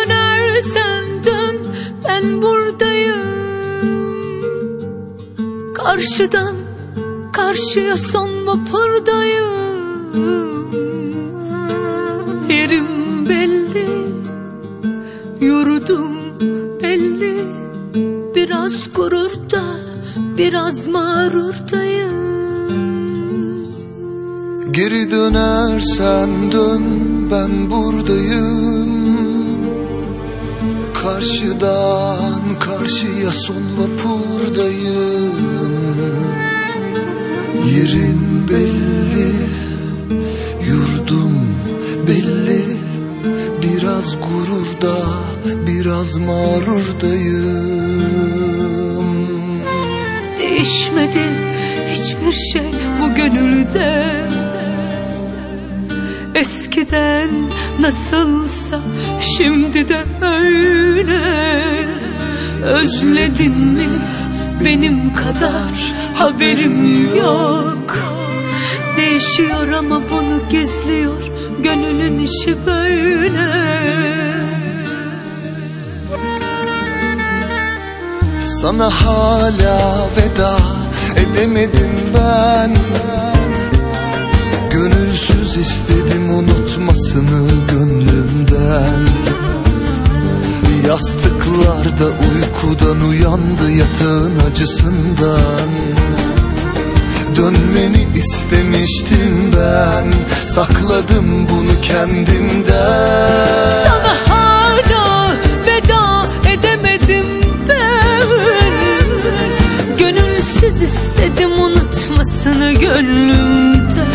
dönersen dön, ben buradayım. Karşıdan karşıya son vapurdayım. Yerim belli, yurdum belli. Biraz gururda, biraz mağrurdayım. Geri dönersen dön, ben buradayım. Karşıdan karşıya son vapurdayım. Yerim belli, yurdum belli. Biraz gururda, biraz mağrurdayım. Değişmedi hiçbir şey bu gönülde. Eskiden nasılsa şimdi de öyle. Özledin mi benim kadar, haberim yok. Değişiyor ama bunu gizliyor, gönlün işi böyle. Sana hala veda edemedim ben. Gönülsüz istedim unutmasını gönlümden. Yastıklarda uykudan uyandı yatağın acısından. Dönmeni istemiştim ben, sakladım bunu kendimden. Sana hala veda edemedim ben. Gönülsüz istedim unutmasını gönlümden.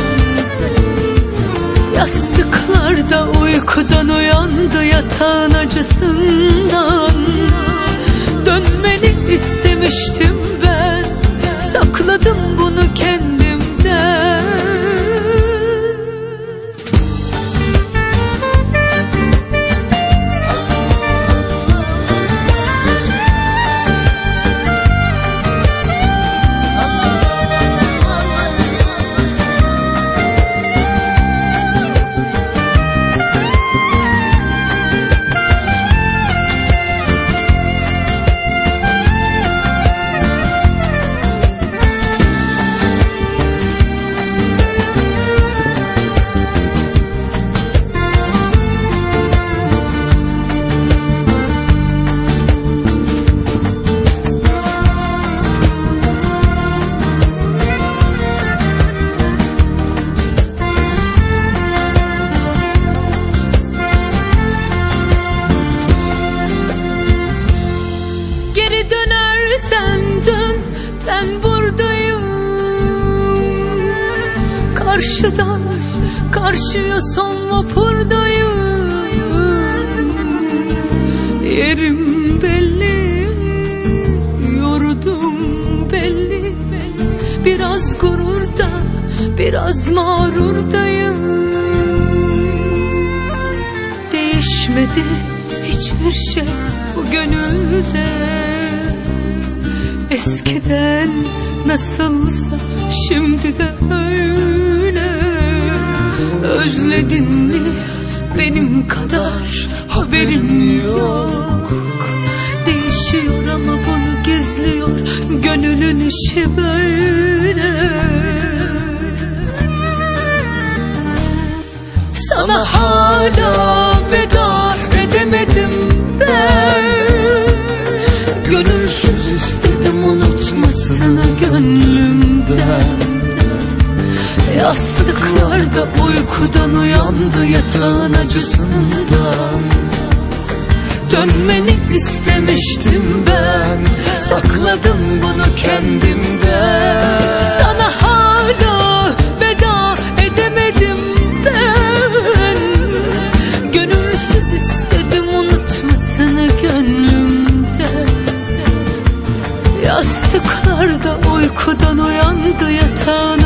Yastıklarda uykudan uyandı yatağın acısından. Dönmeni istemiştim ben, sakladım bunu kendimden. Geri dönersen dön, ben buradayım. Karşıdan karşıya son vapurdayım. Yerim belli, yurdum belli. Biraz gururda, biraz mağrurdayım. Değişmedi hiçbir şey bu gönülde. Eskiden nasılsa şimdi de öyle. Özledin mi benim kadar, haberim yok. Değişiyor ama bunu gizliyor, gönlün işi böyle. Sana hala veda edemedim ben. Gönülsüz istedim unutmasını gönlümden. Yastıklarda uykudan uyandı yatağın acısından. Dönmeni istemiştim ben, sakladım bunu kendimden. Sana hala veda edemedim ben. Gönülsüz istedim unutmasını gönlümden. Yastıklarda uykudan uyandı yatağın